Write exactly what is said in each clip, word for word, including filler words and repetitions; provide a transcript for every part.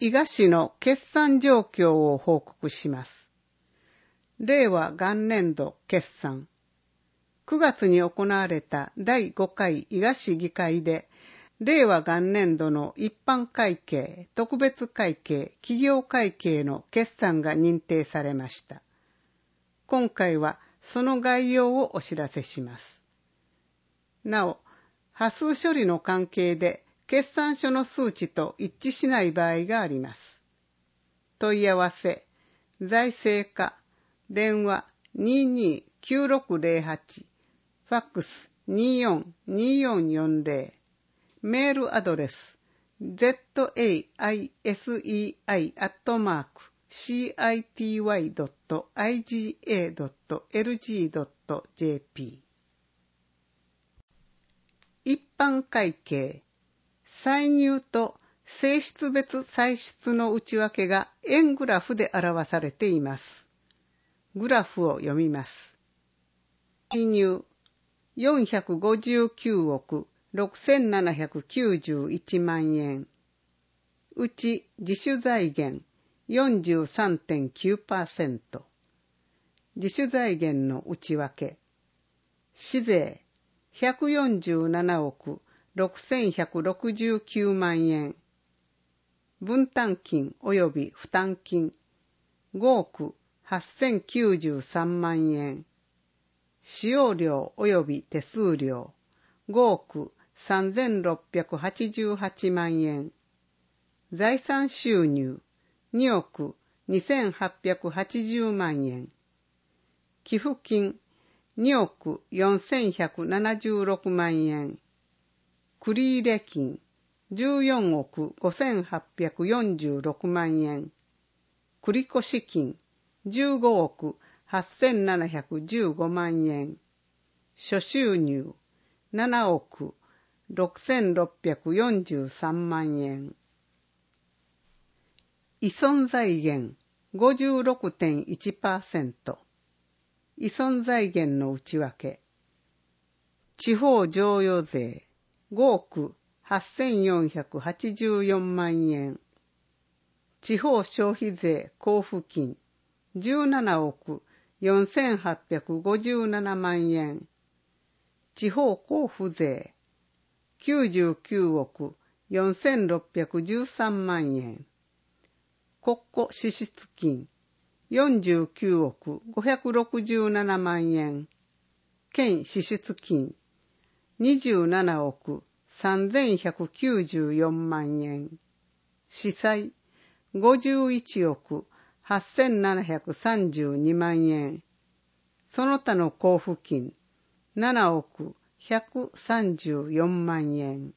伊賀市の決算状況を報告します。令和元年度決算。くがつに行われただいごかい伊賀市議会で、令和元年度の一般会計、特別会計、企業会計の決算が認定されました。今回はその概要をお知らせします。なお、波数処理の関係で決算書の数値と一致しない場合があります。問い合わせ、財政課、電話 にーにーきゅうろくゼロはち、ファックス にーよんにーよんよんゼロ、メールアドレス ゼットエーアイエスイーアイ アットマーク シーアイティーワイ ドット アイジーエー ドット エルジー ドット ジェーピー。一般会計、歳入と性質別歳出の内訳が円グラフで表されています。グラフを読みます。歳入よんひゃくごじゅうきゅうおくろくせんななひゃくきゅうじゅういちまんえん。うち自主財源 よんじゅうさんてんきゅうパーセント。自主財源の内訳。市税ひゃくよんじゅうななおくろくせんひゃくろくじゅうきゅうまんえん。分担金及び負担金ごおくはっせんきゅうじゅうさんまんえん。使用料及び手数料ごおくさんぜんろっぴゃくはちじゅうはちまんえん。財産収入におくにせんはっぴゃくはちじゅうまんえん。寄付金におくよんせんひゃくななじゅうろくまんえん。繰入金じゅうよんおくごせんはっぴゃくよんじゅうろくまんえん。繰越金じゅうごおくはっせんななひゃくじゅうごまんえん。諸収入ななおくろくせんろっぴゃくよんじゅうさんまんえん。依存財源 ごじゅうろくてんいちパーセント。依存財源の内訳。地方譲与税ごおくはっせんよんひゃくはちじゅうよんまんえん。地方消費税交付金じゅうななおくよんせんはっぴゃくごじゅうななまんえん。地方交付税きゅうじゅうきゅうおくよんせんろっぴゃくじゅうさんまんえん。国庫支出金よんじゅうきゅうおくごひゃくろくじゅうななまんえん。県支出金にじゅうななおくさんぜんひゃくきゅうじゅうよんまんえん。司債ごじゅういちおくはっせんななひゃくさんじゅうにまんえん。その他の交付金ななおくひゃくさんじゅうよんまんえん。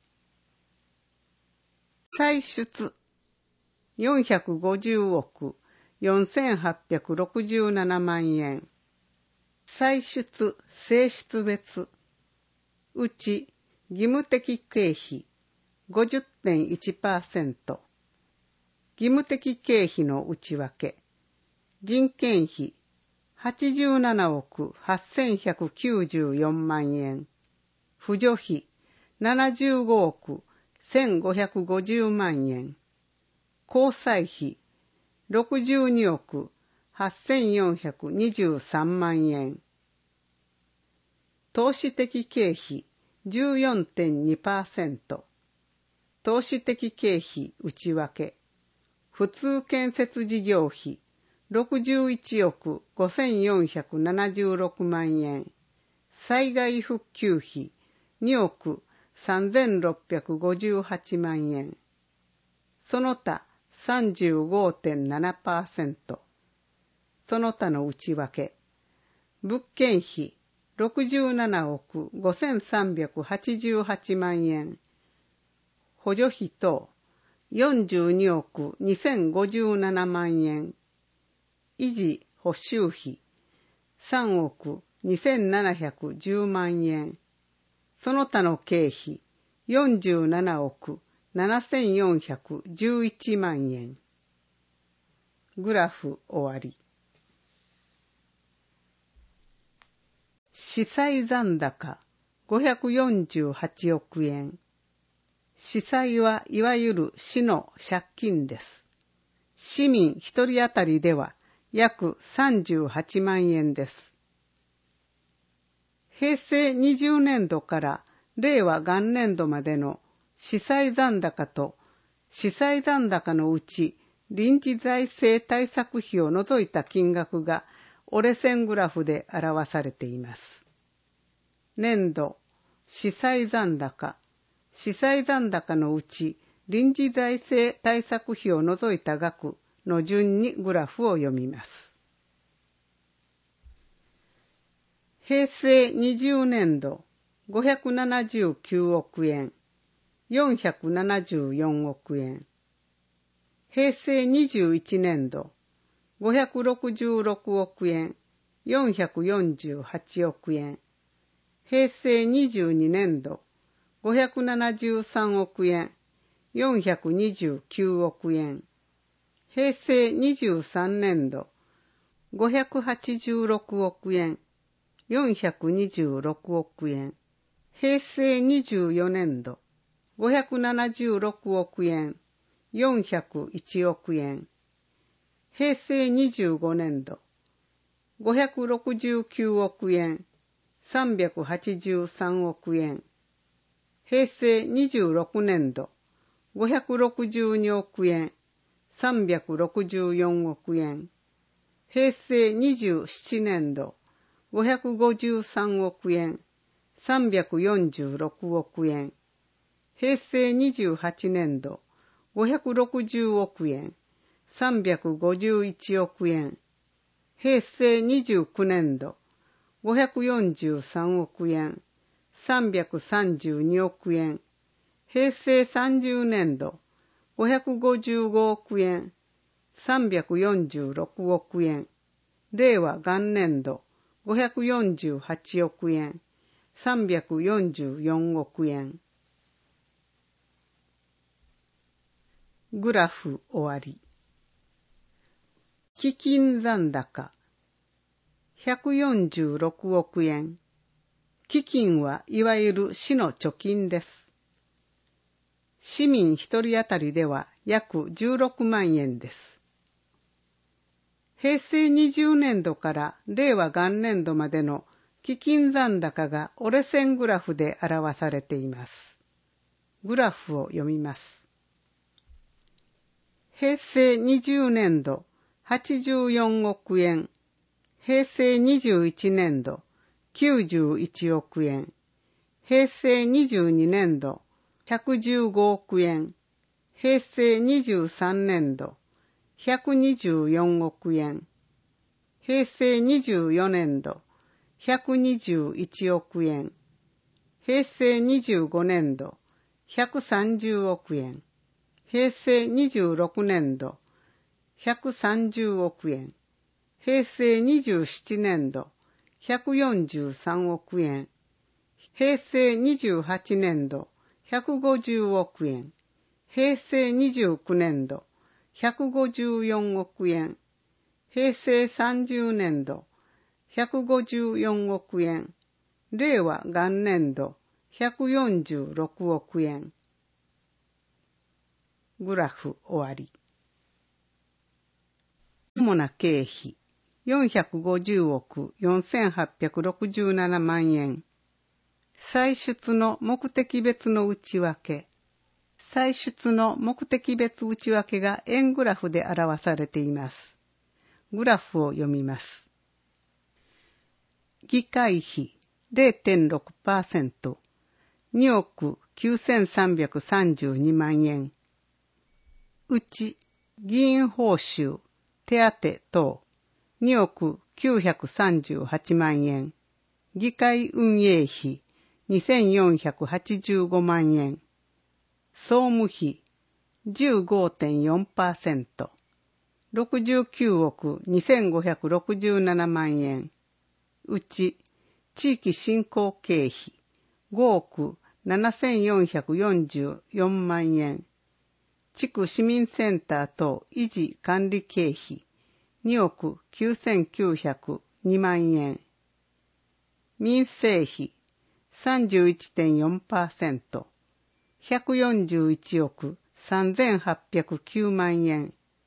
歳出よんひゃくごじゅうおくよんせんはっぴゃくろくじゅうななまんえん。歳出性質別うち義務的経費 ごじゅってんいちパーセント。義務的経費の内訳。人件費はちじゅうななおくはっせんひゃくきゅうじゅうよんまんえん。扶助費ななじゅうごおくせんごひゃくごじゅうまんえん。交際費ろくじゅうにおくはっせんよんひゃくにじゅうさんまんえん。投資的経費 じゅうよんてんにパーセント。投資的経費内訳。普通建設事業費ろくじゅういちおくごせんよんひゃくななじゅうろくまんえん。災害復旧費におくさんぜんろっぴゃくごじゅうはちまんえん。その他 さんじゅうごてんななパーセント。その他の内訳。物件費ろくじゅうななおくごせんさんびゃくはちじゅうはちまんえん。補助費等よんじゅうにおくにせんごじゅうななまんえん。維持補修費さんおくにせんななひゃくじゅうまんえん。その他の経費よんじゅうななおくななせんよんひゃくじゅういちまんえん。グラフ終わり。司債残高ごひゃくよんじゅうはちおくえん。司債はいわゆる市の借金です。 市民一人当たりでは約さんじゅうはちまんえんです。へいせいにじゅうねんどかられいわ元年度までの司債残高と司債残高のうち臨時財政対策費を除いた金額が折れ線グラフで表されています。年度、司債残高、司債残高のうち臨時財政対策費を除いた額の順にグラフを読みます。へいせいにじゅうねんどごひゃくななじゅうきゅうおくえん、よんひゃくななじゅうよんおくえん。へいせいにじゅういちねんどごひゃくろくじゅうろくおくえん、よんひゃくよんじゅうはちおくえん。へいせいにじゅうにねんどごひゃくななじゅうさんおくえん、よんひゃくにじゅうきゅうおくえん。へいせいにじゅうさんねんどごひゃくはちじゅうろくおくえん、よんひゃくにじゅうろくおくえん。へいせいにじゅうよねんどごひゃくななじゅうろくおくえん、よんひゃくいちおくえん。へいせいにじゅうごねんどごひゃくろくじゅうきゅうおくえん、さんびゃくはちじゅうさんおくえん。へいせいにじゅうろくねんどごひゃくろくじゅうにおくえん、さんびゃくろくじゅうよんおくえん。へいせいにじゅうななねんどごひゃくごじゅうさんおくえん、さんびゃくよんじゅうろくおくえん。へいせいにじゅうはちねんどごひゃくろくじゅうおくえん、さんびゃくごじゅういちおくえん。へいせいにじゅうきゅうねんどごひゃくよんじゅうさんおくえん、さんびゃくさんじゅうにおくえん。へいせいさんじゅうねんどごひゃくごじゅうごおくえん、さんびゃくよんじゅうろくおくえん。れいわ元年度ごひゃくよんじゅうはちおくえん、さんびゃくよんじゅうよんおくえん。グラフ終わり。基金残高ひゃくよんじゅうろくおくえん。基金はいわゆる市の貯金です。市民一人当たりでは約じゅうろくまんえんです。へいせいにじゅうねんどかられいわ元年度までの基金残高が折れ線グラフで表されています。グラフを読みます。へいせいにじゅうねんどはちじゅうよんおくえん、へいせいにじゅういちねんどきゅうじゅういちおくえん、へいせいにじゅうにねんどひゃくじゅうごおくえん、へいせいにじゅうさんねんどひゃくにじゅうよんおくえん、へいせいにじゅうよねんどひゃくにじゅういちおくえん、へいせいにじゅうごねんどひゃくさんじゅうおくえん、へいせいにじゅうろくねんどひゃくさんじゅうおくえん、へいせいにじゅうななねんどひゃくよんじゅうさんおくえん、へいせいにじゅうはちねんどひゃくごじゅうおくえん、へいせいにじゅうきゅうねんどひゃくごじゅうよんおくえん、へいせいさんじゅうねんどひゃくごじゅうよんおくえん、れいわ元年度ひゃくよんじゅうろくおくえん。グラフ終わり。主な経費よんひゃくごじゅうおくよんせんはっぴゃくろくじゅうななまんえん。歳出の目的別の内訳。歳出の目的別内訳が円グラフで表されています。グラフを読みます。議会費 れいてんろくパーセント、におくきゅうせんさんびゃくさんじゅうにまんえん。うち、議員報酬、手当等、におくきゅうひゃくさんじゅうはちまんえん。議会運営費、にせんよんひゃくはちじゅうごまんえん。総務費、じゅうごてんよんパーセント、ろくじゅうきゅうおくにせんごひゃくろくじゅうななまんえん。うち、地域振興経費、ごおくななせんよんひゃくよんじゅうよんまんえん。地区市民センター等維持管理経費、におくきゅうせんきゅうひゃくにまんえん。民生費、さんじゅういちてんよんパーセント、ひゃくよんじゅういちおくさんぜんはっぴゃくきゅうまんえん。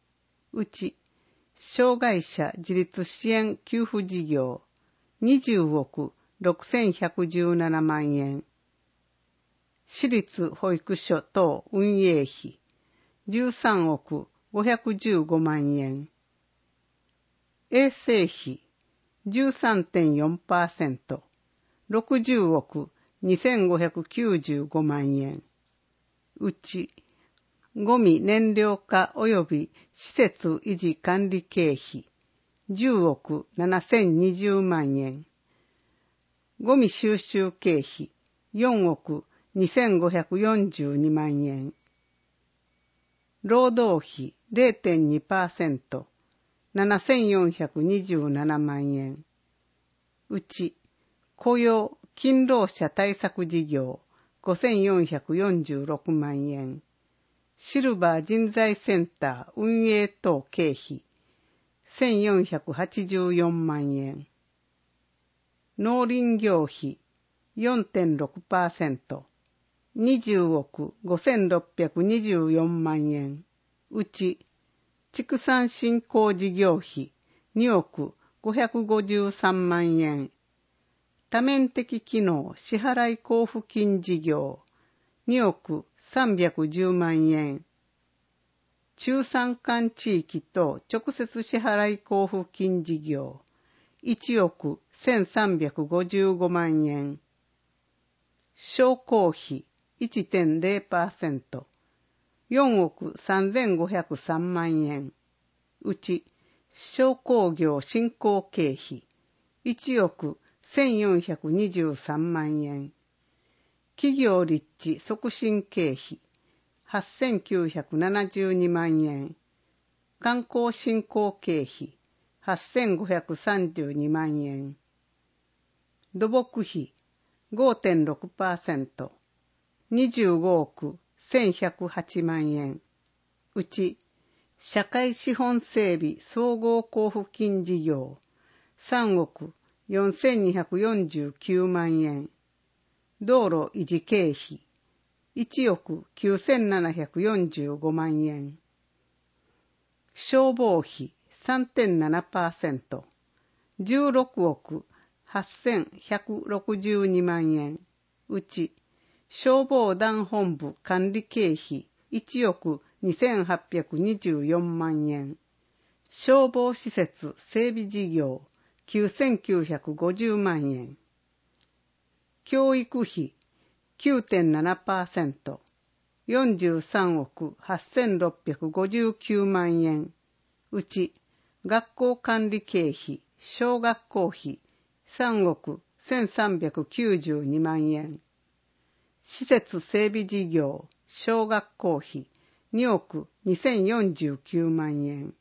うち、障害者自立支援給付事業にじゅうおくろくせんひゃくじゅうななまんえん、私立保育所等運営費じゅうさんおくごひゃくじゅうごまんえん、衛生費 じゅうさんてんよんパーセント、ろくじゅうおくにせんごひゃくきゅうじゅうごまんえん、うち、ゴミ燃料化及び施設維持管理経費じゅうおくななせんにじゅうまんえん、ゴミ収集経費よんおくにせんごひゃくよんじゅうにまんえん、労働費 れいてんにパーセント、ななせんよんひゃくにじゅうななまんえん、うち雇用勤労者対策事業ごせんよんひゃくよんじゅうろくまんえん、シルバー人材センター運営等経費せんよんひゃくはちじゅうよんまんえん、農林業費 よんてんろくパーセント、にじゅうおくごせんろっぴゃくにじゅうよんまんえん、うち畜産振興事業費におくごひゃくごじゅうさんまんえん、多面的機能支払い交付金事業におくさんびゃくじゅうまんえん、中山間地域等直接支払い交付金事業いちおくせんさんびゃくごじゅうごまんえん、商工費 いってんれいパーセント、よんおくさんぜんごひゃくさんまんえん、うち商工業振興経費いちおくせんよんひゃくにじゅうさんまんえん、企業立地促進経費はっせんきゅうひゃくななじゅうにまんえん、観光振興経費はっせんごひゃくさんじゅうにまんえん、土木費 ごてんろくパーセント、にじゅうごおくせんひゃくはちまんえん、うち社会資本整備総合交付金事業さんおくよんせんにひゃくよんじゅうきゅうまんえん、道路維持経費いちおくきゅうせんななひゃくよんじゅうごまんえん、消防費 さんてんななパーセント、じゅうろくおくはっせんひゃくろくじゅうにまんえん、うち消防団本部管理経費いちおくにせんはっぴゃくにじゅうよんまんえん、消防施設整備事業きゅうせんきゅうひゃくごじゅうまんえん、教育費 きゅうてんななパーセント、よんじゅうさんおくはっせんろっぴゃくごじゅうきゅうまんえん、うち学校管理経費小学校費さんおくせんさんびゃくきゅうじゅうにまんえん、施設整備事業小学校費におくにせんよんじゅうきゅうまんえん、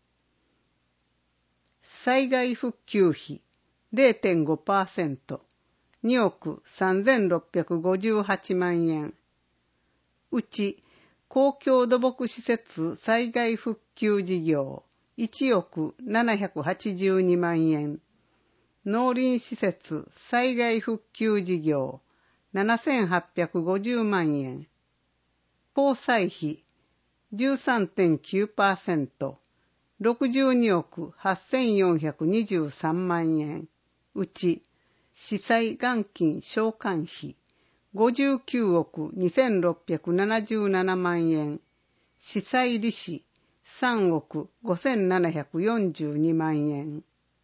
災害復旧費 れいてんごパーセント、におくさんぜんろっぴゃくごじゅうはちまんえん、うち公共土木施設災害復旧事業いちおくななひゃくはちじゅうにまんえん、農林施設災害復旧事業ななせんはっぴゃくごじゅうまんえん、交際費 じゅうさんてんきゅうパーセント、ろくじゅうにおくはっせんよんひゃくにじゅうさんまんえん、うち司祭元金償還費ごじゅうきゅうおくにせんろっぴゃくななじゅうななまんえん、司祭利子さんおくごせんななひゃくよんじゅうにまんえん。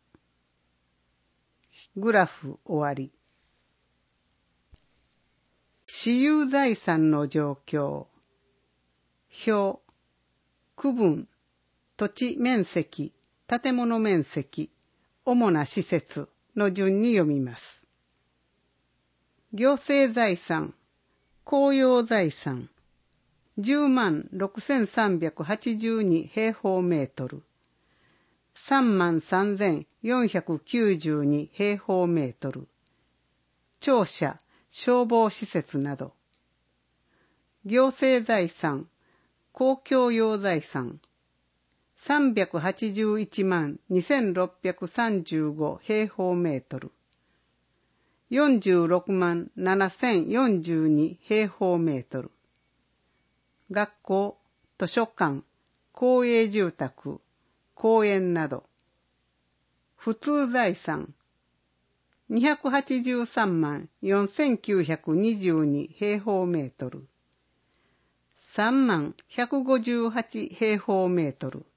グラフ終わり。私有財産の状況。表。区分。土地面積、建物面積、主な施設の順に読みます。行政財産、公用財産、じゅうまんろくせんさんびゃくはちじゅうに平方メートル、さんまんさんぜんよんひゃくきゅうじゅうに平方メートル、庁舎、消防施設など。行政財産、公共用財産、さんびゃくはちじゅういちまんにせんろっぴゃくさんじゅうご平方メートル、よんじゅうろくまんななせんよんじゅうに平方メートル。学校、図書館、 公営住宅、公園など。普通財産、にひゃくはちじゅうさんまんよんせんきゅうひゃくにじゅうに平方メートル。さんまんひゃくごじゅうはち平方メートル。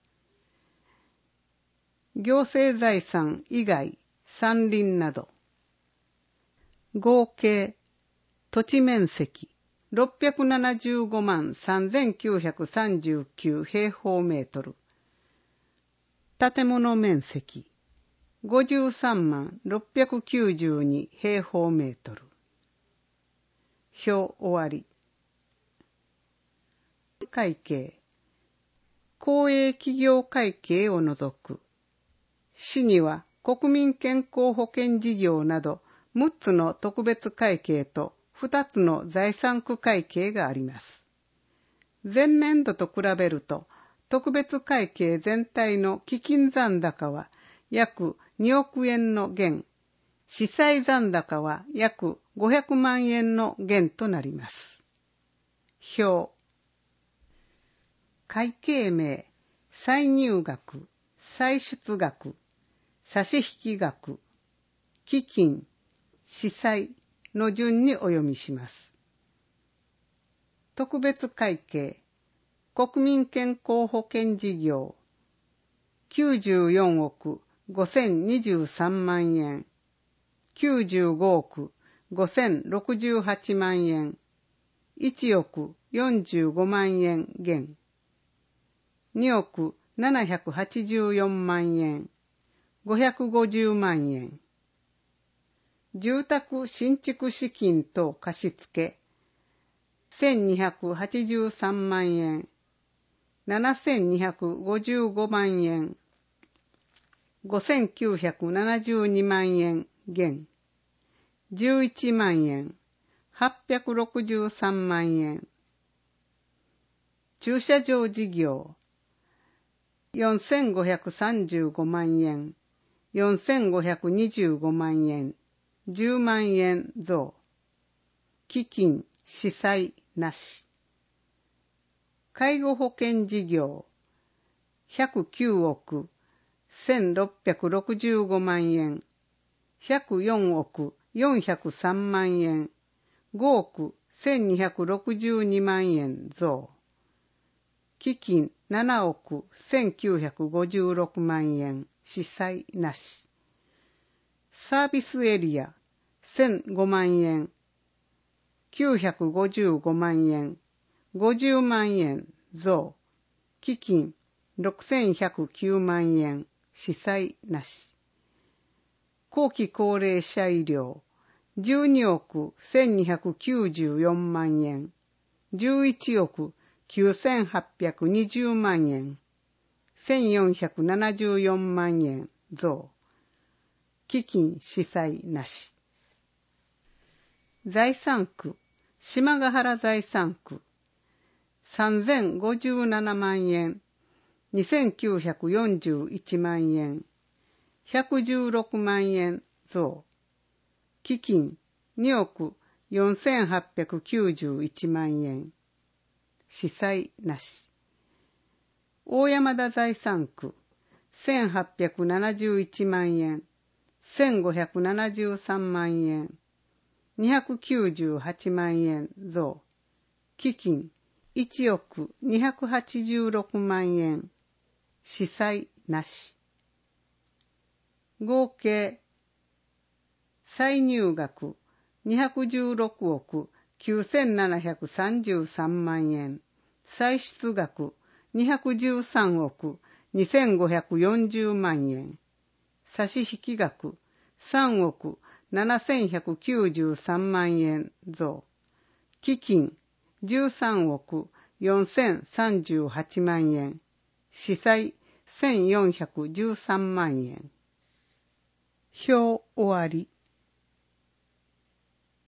行政財産以外、山林など。合計、土地面積、ろっぴゃくななじゅうごまんさんぜんきゅうひゃくさんじゅうきゅう平方メートル。建物面積、ごじゅうさんまんろっぴゃくきゅうじゅうに平方メートル。表終わり。会計。公営企業会計を除く。市には国民健康保険事業などむっつの特別会計とふたつの財産区会計があります。前年度と比べると特別会計全体の基金残高は約におくえんの減、司債残高は約ごひゃくまんえんの減となります。表。会計名、歳入額、歳出額、差引額、基金、司債の順にお読みします。特別会計、国民健康保険事業、きゅうじゅうよんおくごせんにじゅうさんまんえん、きゅうじゅうごおくごせんろくじゅうはちまんえん、いちおくよんじゅうごまんえん減、におくななひゃくはちじゅうよんまんえん、ごひゃくごじゅうまんえん。住宅新築資金等貸付、せんにひゃくはちじゅうさんまんえん、ななせんにひゃくごじゅうごまんえん、ごせんきゅうひゃくななじゅうにまんえん減、じゅういちまんえん、はっぴゃくろくじゅうさんまんえん。駐車場事業、よんせんごひゃくさんじゅうごまんえん、よんせんごひゃくにじゅうごまんえん、じゅうまんえん増。基金、司債なし。介護保険事業、ひゃくきゅうおくせんろっぴゃくろくじゅうごまんえん、ひゃくよんおくよんひゃくさんまんえん、ごおくせんにひゃくろくじゅうにまんえん増。基金ななおくせんきゅうひゃくごじゅうろくまんえん、司債なし。サービスエリアせんごまんえん、きゅうひゃくごじゅうごまんえん、ごじゅうまんえん増。基金ろくせんひゃくきゅうまんえん、司債なし。後期高齢者医療じゅうにおくせんにひゃくきゅうじゅうよんまんえん、じゅういちおくきゅうせんはっぴゃくにじゅうまんえん、せんよんひゃくななじゅうよんまんえん増。基金司債なし。財産区、島ヶ原財産区、さんぜんごじゅうななまんえん、にせんきゅうひゃくよんじゅういちまんえん、ひゃくじゅうろくまんえん増。基金におくよんせんはっぴゃくきゅうじゅういちまんえん、司債なし。大山田財産区、せんはっぴゃくななじゅういちまんえん、せんごひゃくななじゅうさんまんえん、にひゃくきゅうじゅうはちまんえん増。基金いちおくにひゃくはちじゅうろくまんえん、司債なし。合計、歳入額にひゃくじゅうろくおくきゅうせんななひゃくさんじゅうさんまんえん、歳出額にひゃくじゅうさんおくにせんごひゃくよんじゅうまんえん、差引額さんおくななせんひゃくきゅうじゅうさんまんえん増。基金じゅうさんおくよんせんさんじゅうはちまんえん、司債せんよんひゃくじゅうさんまんえん。表終わり。